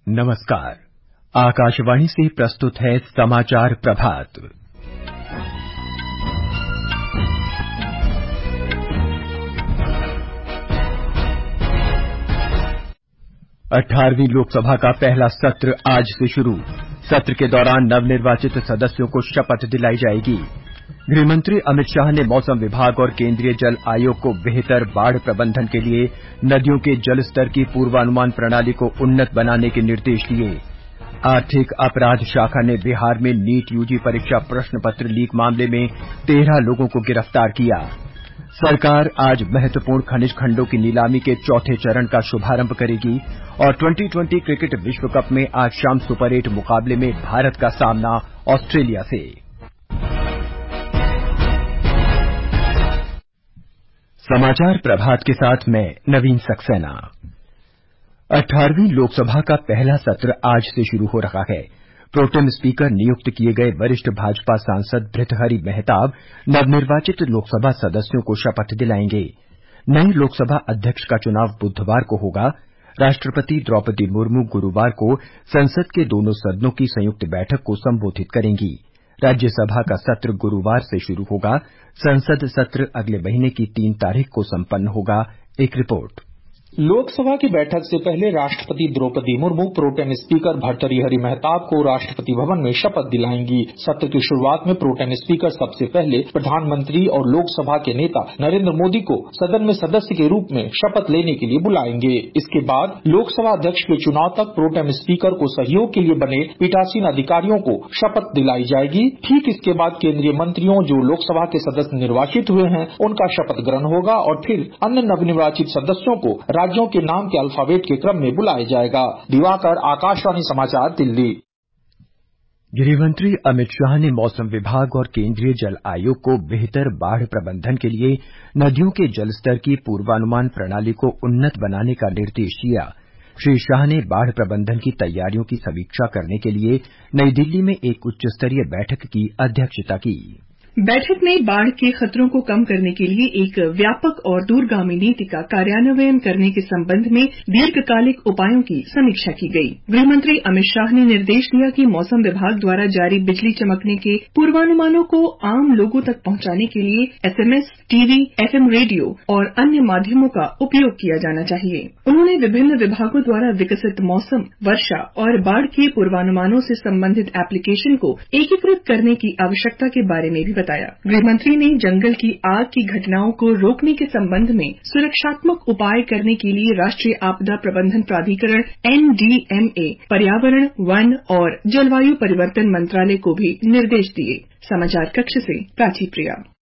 नमस्कार। आकाशवाणी से प्रस्तुत है समाचार प्रभात। 18वीं लोकसभा का पहला सत्र आज से शुरू। सत्र के दौरान नवनिर्वाचित सदस्यों को शपथ दिलाई जाएगी। गृहमंत्री अमित शाह ने मौसम विभाग और केंद्रीय जल आयोग को बेहतर बाढ़ प्रबंधन के लिए नदियों के जलस्तर की पूर्वानुमान प्रणाली को उन्नत बनाने के निर्देश दिए। आर्थिक अपराध शाखा ने बिहार में नीट यूजी परीक्षा प्रश्न पत्र लीक मामले में 13 लोगों को गिरफ्तार किया। सरकार आज महत्वपूर्ण खनिज खंडों की नीलामी के चौथे चरण का शुभारंभ करेगी और T20 क्रिकेट विश्व कप में आज शाम सुपर 8 मुकाबले में भारत का सामना ऑस्ट्रेलिया से। समाचार प्रभात के साथ मैं नवीन सक्सेना। 18वीं लोकसभा का पहला सत्र आज से शुरू हो रहा है। प्रोटेम स्पीकर नियुक्त किए गए वरिष्ठ भाजपा सांसद भृतहरि मेहताब नवनिर्वाचित लोकसभा सदस्यों को शपथ दिलाएंगे। नए लोकसभा अध्यक्ष का चुनाव बुधवार को होगा। राष्ट्रपति द्रौपदी मुर्मू गुरुवार को संसद के दोनों सदनों की संयुक्त बैठक को संबोधित करेंगी। राज्यसभा का सत्र गुरुवार से शुरू होगा। संसद सत्र अगले महीने की 3 तारीख को संपन्न होगा। एक रिपोर्ट। लोकसभा की बैठक से पहले राष्ट्रपति द्रौपदी मुर्मू प्रोटेम स्पीकर भर्तृहरि मेहताब को राष्ट्रपति भवन में शपथ दिलाएंगी। सत्र की शुरुआत में प्रोटेम स्पीकर सबसे पहले प्रधानमंत्री और लोकसभा के नेता नरेंद्र मोदी को सदन में सदस्य के रूप में शपथ लेने के लिए बुलाएंगे। इसके बाद लोकसभा अध्यक्ष के चुनाव तक प्रोटेम स्पीकर को सहयोग के लिए बने पीठासीन अधिकारियों को शपथ दिलाई जाएगी। ठीक इसके बाद केंद्रीय मंत्रियों जो लोकसभा के सदस्य निर्वाचित हुए हैं उनका शपथ ग्रहण होगा और फिर अन्य नवनिर्वाचित सदस्यों को राज्यों के नाम के अल्फाबेट के क्रम में बुलाया जाएगा। दिवाकर, आकाशवाणी समाचार, दिल्ली। गृहमंत्री अमित शाह ने मौसम विभाग और केंद्रीय जल आयोग को बेहतर बाढ़ प्रबंधन के लिए नदियों के जलस्तर की पूर्वानुमान प्रणाली को उन्नत बनाने का निर्देश दिया। श्री शाह ने बाढ़ प्रबंधन की तैयारियों की समीक्षा करने के लिए नई दिल्ली में एक उच्चस्तरीय बैठक की अध्यक्षता की। बैठक में बाढ़ के खतरों को कम करने के लिए एक व्यापक और दूरगामी नीति का कार्यान्वयन करने के संबंध में दीर्घकालिक उपायों की समीक्षा की गई। गृहमंत्री अमित शाह ने निर्देश दिया कि मौसम विभाग द्वारा जारी बिजली चमकने के पूर्वानुमानों को आम लोगों तक पहुंचाने के लिए SMS, TV, FM रेडियो और अन्य माध्यमों का उपयोग किया जाना चाहिए। उन्होंने विभिन्न विभागों द्वारा विकसित मौसम, वर्षा और बाढ़ के पूर्वानुमानों से संबंधित एप्लीकेशन को एकीकृत करने की आवश्यकता के बारे में भी बताया। गृहमंत्री ने जंगल की आग की घटनाओं को रोकने के संबंध में सुरक्षात्मक उपाय करने के लिए राष्ट्रीय आपदा प्रबंधन प्राधिकरण NDMA, पर्यावरण, वन और जलवायु परिवर्तन मंत्रालय को भी निर्देश दिए। समाचार कक्ष से प्राची प्रिया।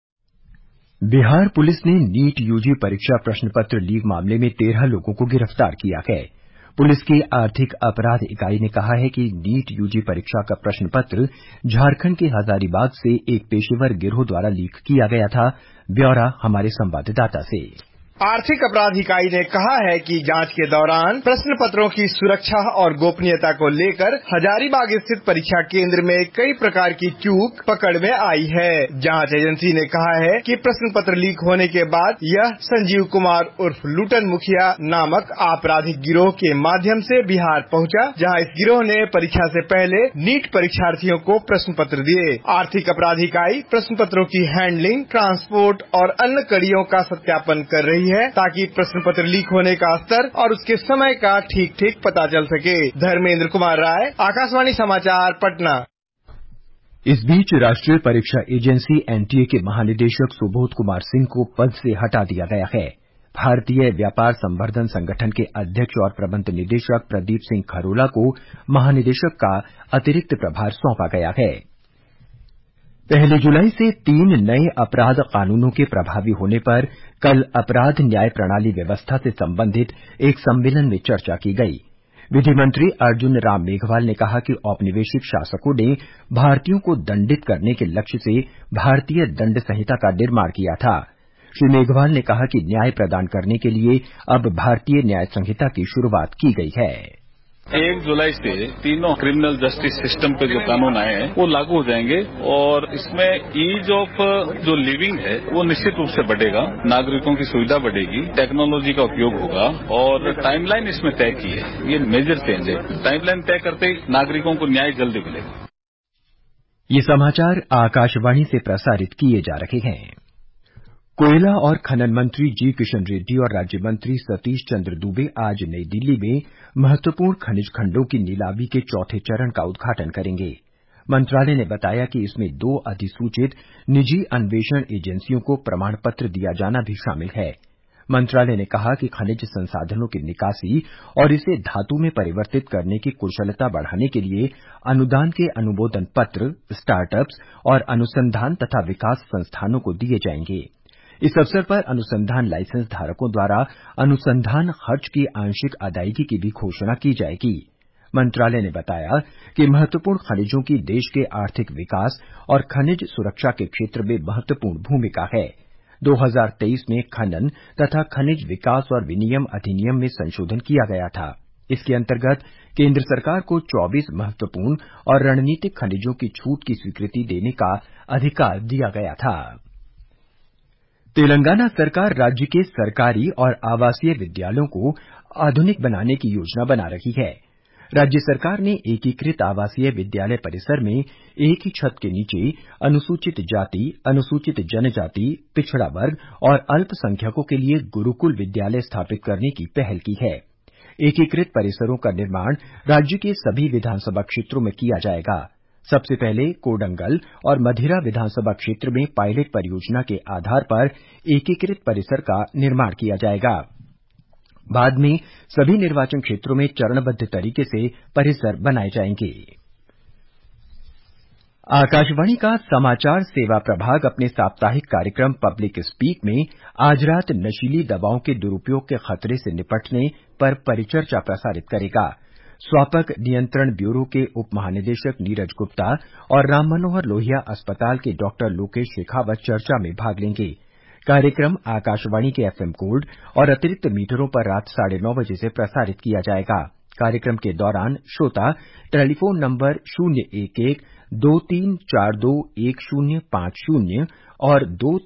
बिहार पुलिस ने नीट यूजी परीक्षा प्रश्न पत्र लीक मामले में 13 लोगों को गिरफ्तार किया है। पुलिस की आर्थिक अपराध इकाई ने कहा है कि नीट यूजी परीक्षा का प्रश्न पत्र झारखंड के हजारीबाग से एक पेशेवर गिरोह द्वारा लीक किया गया था। ब्यौरा हमारे संवाददाता से। आर्थिक अपराध इकाई ने कहा है कि जांच के दौरान प्रश्न पत्रों की सुरक्षा और गोपनीयता को लेकर हजारीबाग स्थित परीक्षा केंद्र में कई प्रकार की चूक पकड़ में आई है। जांच एजेंसी ने कहा है कि प्रश्न पत्र लीक होने के बाद यह संजीव कुमार उर्फ लूटन मुखिया नामक आपराधिक गिरोह के माध्यम से बिहार पहुंचा, जहां इस गिरोह ने परीक्षा से पहले नीट परीक्षार्थियों को प्रश्न पत्र दिए। आर्थिक अपराध इकाई प्रश्न पत्रों की हैंडलिंग, ट्रांसपोर्ट और अन्य कड़ियों का सत्यापन कर रही है ताकि प्रश्न पत्र लीक होने का स्तर और उसके समय का ठीक पता चल सके। धर्मेंद्र कुमार राय, आकाशवाणी समाचार, पटना। इस बीच राष्ट्रीय परीक्षा एजेंसी NTA के महानिदेशक सुबोध कुमार सिंह को पद से हटा दिया गया है। भारतीय व्यापार संवर्धन संगठन के अध्यक्ष और प्रबंध निदेशक प्रदीप सिंह खरोला को महानिदेशक का अतिरिक्त प्रभार सौंपा गया है। 1 जुलाई से 3 नए अपराध कानूनों के प्रभावी होने पर कल अपराध न्याय प्रणाली व्यवस्था से संबंधित एक सम्मेलन में चर्चा की गई। विधि मंत्री अर्जुन राम मेघवाल ने कहा कि औपनिवेशिक शासकों ने भारतीयों को दंडित करने के लक्ष्य से भारतीय दंड संहिता का निर्माण किया था। श्री मेघवाल ने कहा कि न्याय प्रदान करने के लिए अब भारतीय न्याय संहिता की शुरूआत की गई है। 1 जुलाई से तीनों क्रिमिनल जस्टिस सिस्टम पे जो कानून आए हैं वो लागू हो जाएंगे और इसमें ईज ऑफ जो लिविंग है वो निश्चित रूप से बढ़ेगा, नागरिकों की सुविधा बढ़ेगी, टेक्नोलॉजी का उपयोग होगा और टाइमलाइन इसमें तय की है। ये मेजर चेंज है। टाइमलाइन तय करते ही नागरिकों को न्याय जल्दी मिलेगा। ये समाचार आकाशवाणी से प्रसारित किए जा रहे हैं। कोयला और खनन मंत्री जी किशन रेड्डी और राज्य मंत्री सतीश चंद्र दुबे आज नई दिल्ली में महत्वपूर्ण खनिज खंडों की नीलामी के चौथे चरण का उद्घाटन करेंगे। मंत्रालय ने बताया कि इसमें 2 अधिसूचित निजी अन्वेषण एजेंसियों को प्रमाण पत्र दिया जाना भी शामिल है। मंत्रालय ने कहा कि खनिज संसाधनों की निकासी और इसे धातु में परिवर्तित करने की कुशलता बढ़ाने के लिए अनुदान के अनुमोदन पत्र स्टार्टअप्स और अनुसंधान तथा विकास संस्थानों को दिए जाएंगे। इस अवसर पर अनुसंधान लाइसेंस धारकों द्वारा अनुसंधान खर्च की आंशिक अदायगी की भी घोषणा की जाएगी। मंत्रालय ने बताया कि महत्वपूर्ण खनिजों की देश के आर्थिक विकास और खनिज सुरक्षा के क्षेत्र में महत्वपूर्ण भूमिका है। 2023 में खनन तथा खनिज विकास और विनियम अधिनियम में संशोधन किया गया था। इसके अंतर्गत केंद्र सरकार को 24 महत्वपूर्ण और रणनीतिक खनिजों की छूट की स्वीकृति देने का अधिकार दिया गया था। तेलंगाना सरकार राज्य के सरकारी और आवासीय विद्यालयों को आधुनिक बनाने की योजना बना रही है। राज्य सरकार ने एकीकृत आवासीय विद्यालय परिसर में एक ही छत के नीचे अनुसूचित जाति, अनुसूचित जनजाति, पिछड़ा वर्ग और अल्पसंख्यकों के लिए गुरुकुल विद्यालय स्थापित करने की पहल की है। एकीकृत परिसरों का निर्माण राज्य के सभी विधानसभा क्षेत्रों में किया जाएगा। सबसे पहले कोडंगल और मधिरा विधानसभा क्षेत्र में पायलट परियोजना के आधार पर एकीकृत परिसर का निर्माण किया जाएगा। बाद में सभी निर्वाचन क्षेत्रों में चरणबद्ध तरीके से परिसर बनाए जाएंगे। आकाशवाणी का समाचार सेवा प्रभाग अपने साप्ताहिक कार्यक्रम पब्लिक स्पीक में आज रात नशीली दवाओं के दुरुपयोग के खतरे से निपटने पर परिचर्चा प्रसारित करेगा। स्वापक नियंत्रण ब्यूरो के उप महानिदेशक नीरज गुप्ता और राम मनोहर लोहिया अस्पताल के डॉक्टर लोकेश शेखावत चर्चा में भाग लेंगे। कार्यक्रम आकाशवाणी के एफएम गोल्ड और अतिरिक्त मीटरों पर रात 9:30 बजे से प्रसारित किया जाएगा। कार्यक्रम के दौरान श्रोता टेलीफोन नंबर 01123421050 और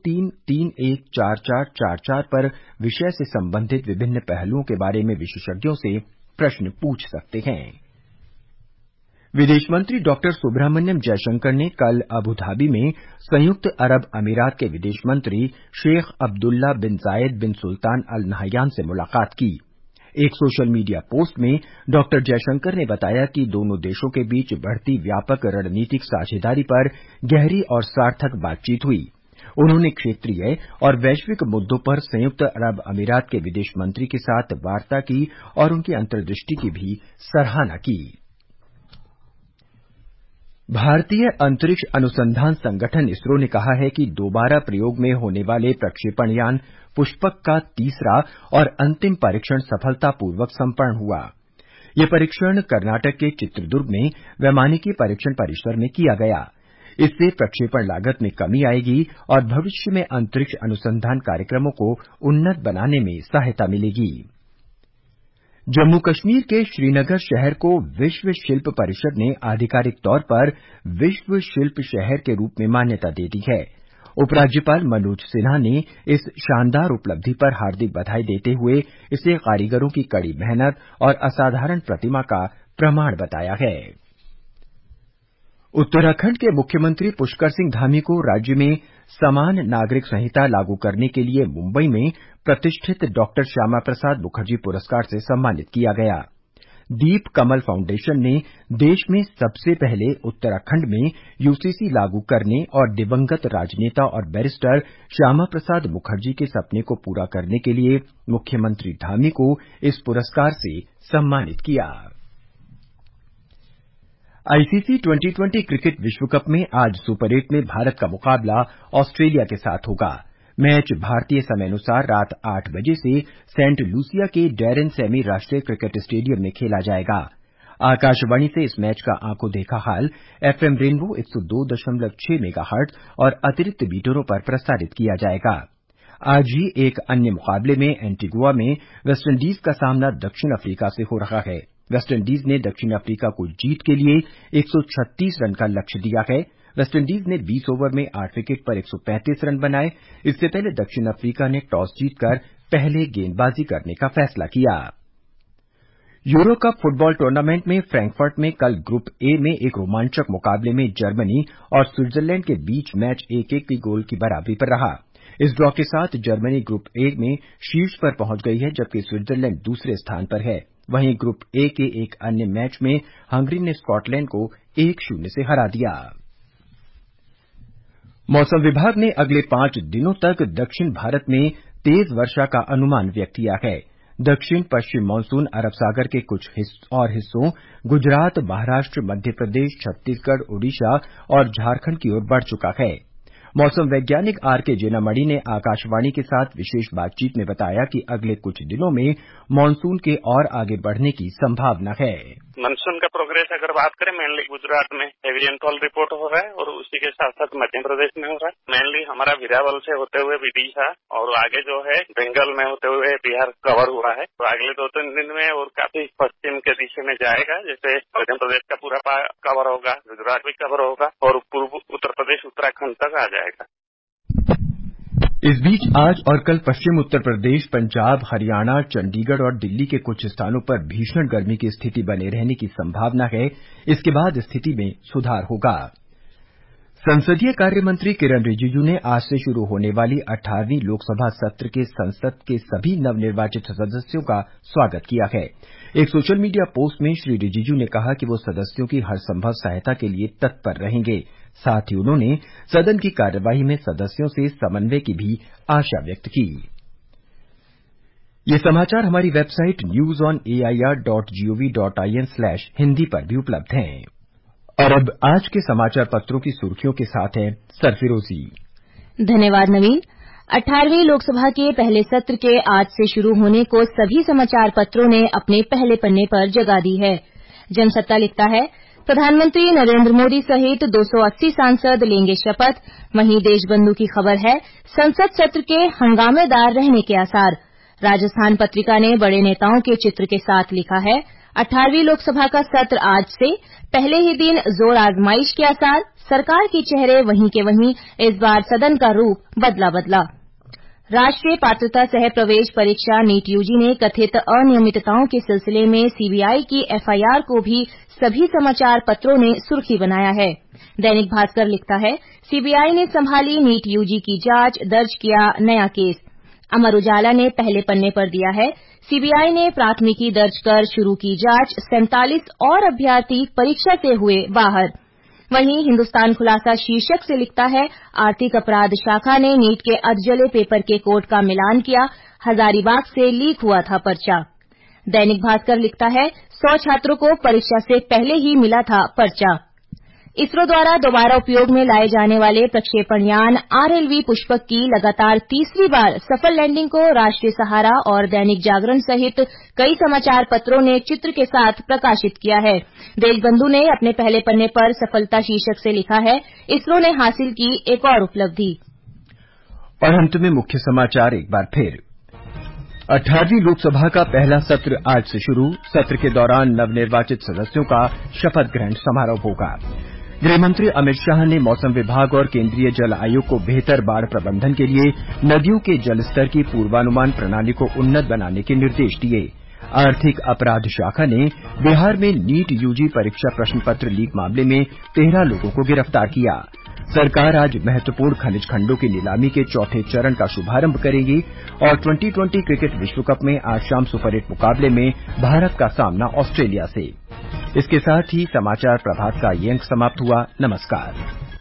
23314444 पर विषय से संबंधित विभिन्न पहलुओं के बारे में विशेषज्ञों से प्रश्न पूछ सकते हैं। विदेश मंत्री डॉक्टर सुब्रह्मण्यम जयशंकर ने कल अबू धाबी में संयुक्त अरब अमीरात के विदेश मंत्री शेख अब्दुल्ला बिन जायद बिन सुल्तान अल नहयान से मुलाकात की। एक सोशल मीडिया पोस्ट में डॉक्टर जयशंकर ने बताया कि दोनों देशों के बीच बढ़ती व्यापक रणनीतिक साझेदारी पर गहरी और सार्थक बातचीत हुई। उन्होंने क्षेत्रीय और वैश्विक मुद्दों पर संयुक्त अरब अमीरात के विदेश मंत्री के साथ वार्ता की और उनकी अंतर्दृष्टि की भी सराहना की। भारतीय अंतरिक्ष अनुसंधान संगठन इसरो ने कहा है कि दोबारा प्रयोग में होने वाले प्रक्षेपण यान पुष्पक का तीसरा और अंतिम परीक्षण सफलतापूर्वक संपन्न हुआ। यह परीक्षण कर्नाटक के चित्रदुर्ग में वैमानिकी परीक्षण परिसर में किया गया। इससे प्रक्षेपण लागत में कमी आएगी और भविष्य में अंतरिक्ष अनुसंधान कार्यक्रमों को उन्नत बनाने में सहायता मिलेगी। जम्मू कश्मीर के श्रीनगर शहर को विश्व शिल्प परिषद ने आधिकारिक तौर पर विश्व शिल्प शहर के रूप में मान्यता दे दी है। उपराज्यपाल मनोज सिन्हा ने इस शानदार उपलब्धि पर हार्दिक बधाई देते हुए इसे कारीगरों की कड़ी मेहनत और असाधारण प्रतिभा का प्रमाण बताया है। उत्तराखंड के मुख्यमंत्री पुष्कर सिंह धामी को राज्य में समान नागरिक संहिता लागू करने के लिए मुंबई में प्रतिष्ठित डॉक्टर श्यामा प्रसाद मुखर्जी पुरस्कार से सम्मानित किया गया। दीप कमल फाउंडेशन ने देश में सबसे पहले उत्तराखंड में यूसीसी लागू करने और दिवंगत राजनेता और बैरिस्टर श्यामा प्रसाद मुखर्जी के सपने को पूरा करने के लिए मुख्यमंत्री धामी को इस पुरस्कार से सम्मानित किया। आईसीसी T20 क्रिकेट विश्व कप में आज सुपर 8 में भारत का मुकाबला ऑस्ट्रेलिया के साथ होगा। मैच भारतीय समयानुसार रात 8 बजे से सेंट लूसिया के डैरेन सैमी राष्ट्रीय क्रिकेट स्टेडियम में खेला जाएगा। आकाशवाणी से इस मैच का आंखों देखा हाल एफएम रेनबो 102.6 मेगाहर्ट्ज और अतिरिक्त मीटरों पर प्रसारित किया जाएगा। आज ही एक अन्य मुकाबले में एंटीगुआ में वेस्टइंडीज का सामना दक्षिण अफ्रीका से हो रहा है। वेस्टइंडीज ने दक्षिण अफ्रीका को जीत के लिए 136 रन का लक्ष्य दिया है। वेस्टइंडीज ने 20 ओवर में 8 विकेट पर 135 रन बनाए। इससे पहले दक्षिण अफ्रीका ने टॉस जीतकर पहले गेंदबाजी करने का फैसला किया। यूरो कप फुटबॉल टूर्नामेंट में फ्रैंकफर्ट में कल ग्रुप ए में एक रोमांचक मुकाबले में जर्मनी और स्विट्जरलैंड के बीच मैच 1-1 की गोल की बराबरी पर रहा। इस ड्रॉ के साथ जर्मनी ग्रुप ए में शीर्ष पर पहुंच गई है, जबकि स्विट्जरलैंड दूसरे स्थान पर है। वहीं ग्रुप ए के एक अन्य मैच में हंगरी ने स्कॉटलैंड को 1-0 से हरा दिया। मौसम विभाग ने अगले 5 दिनों तक दक्षिण भारत में तेज वर्षा का अनुमान व्यक्त किया है। दक्षिण पश्चिम मानसून अरब सागर के कुछ हिस्सों गुजरात, महाराष्ट्र, मध्य प्रदेश, छत्तीसगढ़, ओडिशा और झारखंड की ओर बढ़ चुका है। मौसम वैज्ञानिक आरके जेनामणि ने आकाशवाणी के साथ विशेष बातचीत में बताया कि अगले कुछ दिनों में मानसून के और आगे बढ़ने की संभावना है। मानसून का प्रोग्रेस अगर बात करें, मेनली गुजरात में हेवी रेनफॉल रिपोर्ट हो रहा है और उसी के साथ साथ मध्य प्रदेश में हो रहा है। मेनली हमारा वीरावल से होते हुए विदिशा और आगे जो है बंगाल में होते हुए बिहार कवर हुआ है। तो अगले 2-3 दिन में और काफी पश्चिम के दिशा में जाएगा, जैसे मध्य प्रदेश का पूरा कवर होगा, गुजरात भी कवर होगा और पूर्व उत्तर प्रदेश उत्तराखंड तक आ जाएगा। इस बीच आज और कल पश्चिम उत्तर प्रदेश, पंजाब, हरियाणा, चंडीगढ़ और दिल्ली के कुछ स्थानों पर भीषण गर्मी की स्थिति बने रहने की संभावना है। इसके बाद स्थिति में सुधार होगा। संसदीय कार्य मंत्री किरण रिजिजू ने आज से शुरू होने वाली 18वीं लोकसभा सत्र के संसद के सभी नवनिर्वाचित सदस्यों का स्वागत किया है। एक सोशल मीडिया पोस्ट में श्री रिजिजू ने कहा कि वो सदस्यों की हर संभव सहायता के लिए तत्पर रहेंगे। साथ ही उन्होंने सदन की कार्यवाही में सदस्यों से समन्वय की भी आशा व्यक्त की। ये समाचार हमारी वेबसाइट newsonair.gov.in/हिंदी पर भी उपलब्ध हैं। और अब आज के समाचार पत्रों की सुर्खियों के साथ है सरफिरोजी। धन्यवाद नवीन। 18वीं लोकसभा के पहले सत्र के आज से शुरू होने को सभी समाचार पत्रों ने अपने पहले पन्ने पर जगह दी है। जनसत्ता लिखता है, प्रधानमंत्री नरेंद्र मोदी सहित 280 सांसद लेंगे शपथ। वहीं देशबंधु की खबर है, संसद सत्र के हंगामेदार रहने के आसार। राजस्थान पत्रिका ने बड़े नेताओं के चित्र के साथ लिखा है, 18वीं लोकसभा का सत्र आज से, पहले ही दिन जोर आजमाइश के आसार। सरकार के चेहरे वहीं के वहीं, इस बार सदन का रूप बदला बदला। राष्ट्रीय पात्रता सह प्रवेश परीक्षा नीट यूजी ने कथित अनियमितताओं के सिलसिले में सीबीआई की एफआईआर को भी सभी समाचार पत्रों ने सुर्खी बनाया है। दैनिक भास्कर लिखता है, सीबीआई ने संभाली नीट यूजी की जांच, दर्ज किया नया केस। अमर उजाला ने पहले पन्ने पर दिया है, सीबीआई ने प्राथमिकी दर्ज कर शुरू की जांच, 47 और अभ्यर्थी परीक्षा से हुए बाहर। वहीं हिंदुस्तान खुलासा शीर्षक से लिखता है, आर्थिक अपराध शाखा ने नीट के अधजले पेपर के कोड का मिलान किया, हजारीबाग से लीक हुआ था पर्चा। दैनिक भास्कर लिखता है, 100 छात्रों को परीक्षा से पहले ही मिला था पर्चा। इसरो द्वारा दोबारा उपयोग में लाए जाने वाले प्रक्षेपण यान आरएलवी पुष्पक की लगातार तीसरी बार सफल लैंडिंग को राष्ट्रीय सहारा और दैनिक जागरण सहित कई समाचार पत्रों ने चित्र के साथ प्रकाशित किया है। देशबंधु ने अपने पहले पन्ने पर सफलता शीर्षक से लिखा है, इसरो ने हासिल की एक और उपलब्धि। और अंत में मुख्य समाचार एक बार फिर। 18वीं लोकसभा का पहला सत्र आज से शुरू। सत्र के दौरान नवनिर्वाचित सदस्यों का शपथ ग्रहण समारोह होगा। गृहमंत्री अमित शाह ने मौसम विभाग और केंद्रीय जल आयोग को बेहतर बाढ़ प्रबंधन के लिए नदियों के जलस्तर की पूर्वानुमान प्रणाली को उन्नत बनाने के निर्देश दिए। आर्थिक अपराध शाखा ने बिहार में नीट यूजी परीक्षा प्रश्न पत्र लीक मामले में 13 लोगों को गिरफ्तार किया। सरकार आज महत्वपूर्ण खनिज खंडों की नीलामी के चौथे चरण का शुभारंभ करेगी। और 2020 क्रिकेट विश्व कप में आज शाम सुपरहिट मुकाबले में भारत का सामना ऑस्ट्रेलिया से। इसके साथ ही समाचार प्रभात का ये अंक समाप्त हुआ। नमस्कार।